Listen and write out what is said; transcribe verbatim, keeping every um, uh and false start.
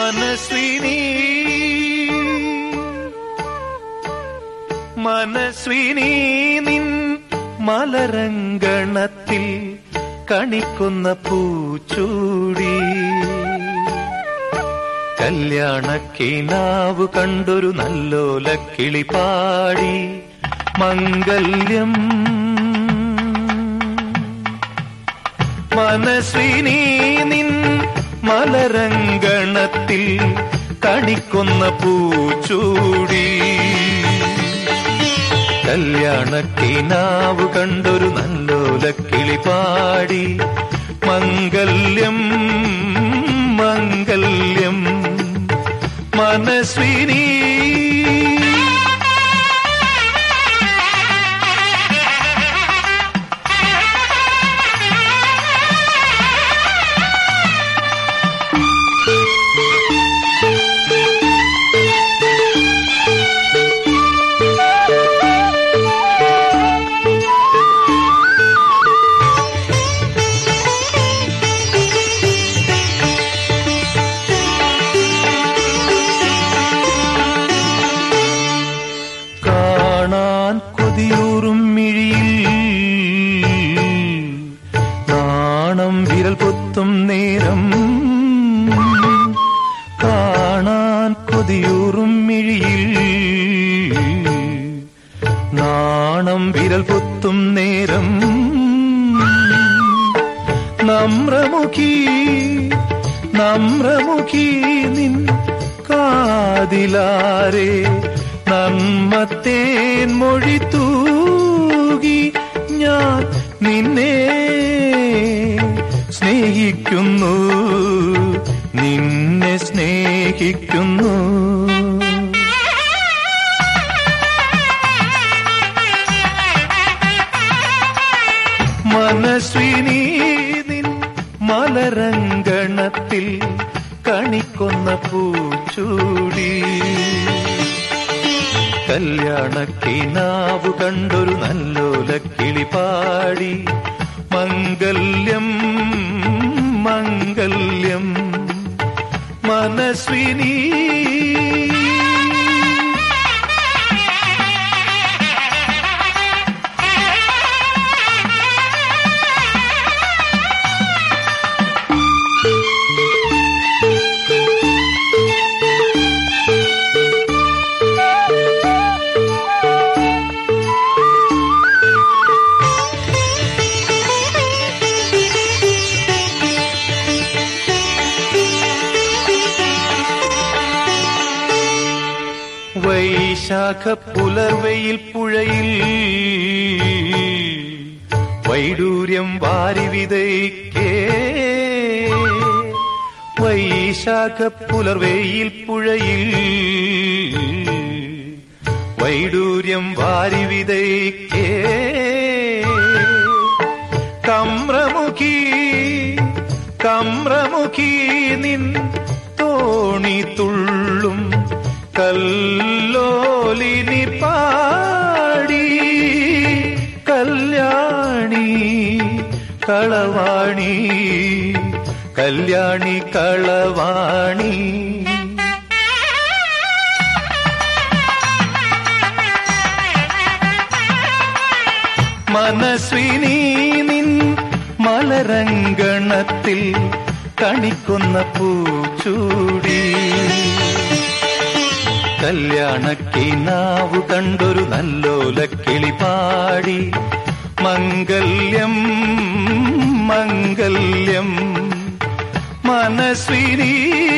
മനസ്വിനി മനസ്വിനി നിൻ മലരങ്കണത്തിൽ കണിക്കുന്ന പൂച്ചൂടി കല്യാണക്കിനാവ് കണ്ടൊരു നല്ലോല കിളിപാടി മംഗല്യം. മനസ്വിനി നിൻ മലരങ്കണത്തിൽ കണിക്കുന്ന പൂച്ചൂടി കല്യാണക്കിനാവ് കണ്ടൊരു നല്ലോല കിളിപാടി മംഗല്യം മംഗല്യം. മനസ്വിനി കൊതിയൂറും മിഴിയിൽ നാണം വിരൽ പൊത്തും നേരം കാണാൻ കൊതിയൂറും മിഴിയിൽ നാണം വിരൽ പൊത്തും നേരം നമ്രമുഖി നമ്രമുഖി നിൻ കാതിലാരെ നന്മത്തേൻ മൊഴി തൂകി ഞാൻ നിന്നെ സ്നേഹിക്കുന്നു നിന്നെ സ്നേഹിക്കുന്നു. മനസ്വിനി നിൻ മലരങ്കണത്തിൽ കണിക്കൊന്ന പൂച്ചൂടി കല്യാണക്കിനാവ് കണ്ടൊരു നല്ലോല കിളിപാടി മംഗല്യം മംഗല്യം. മനസ്വിനി വൈശാഖ പുലർവെയിൽ പുഴയിൽ വൈഡൂര്യം വാരി വിതയ്ക്കേ വൈശാഖ പുലർവെയിൽ പുഴയിൽ വൈഡൂര്യം വാരി വിതയ്ക്കേ കമ്രമുഖി കമ്രമുഖി നിൻ തോണി തുള്ളും കല്ലോലിനി പാടി കല്യാണി കളവാണി കല്യാണി കളവാണി. മനസ്വിനി നിൻ മലരങ്കണത്തിൽ കണിക്കുന്ന പൂച്ചൂടി കല്യാണക്കിനാവ് കണ്ടൊരു നല്ലോല കിളിപാടി മംഗല്യം മംഗല്യം. മനസ്വിനി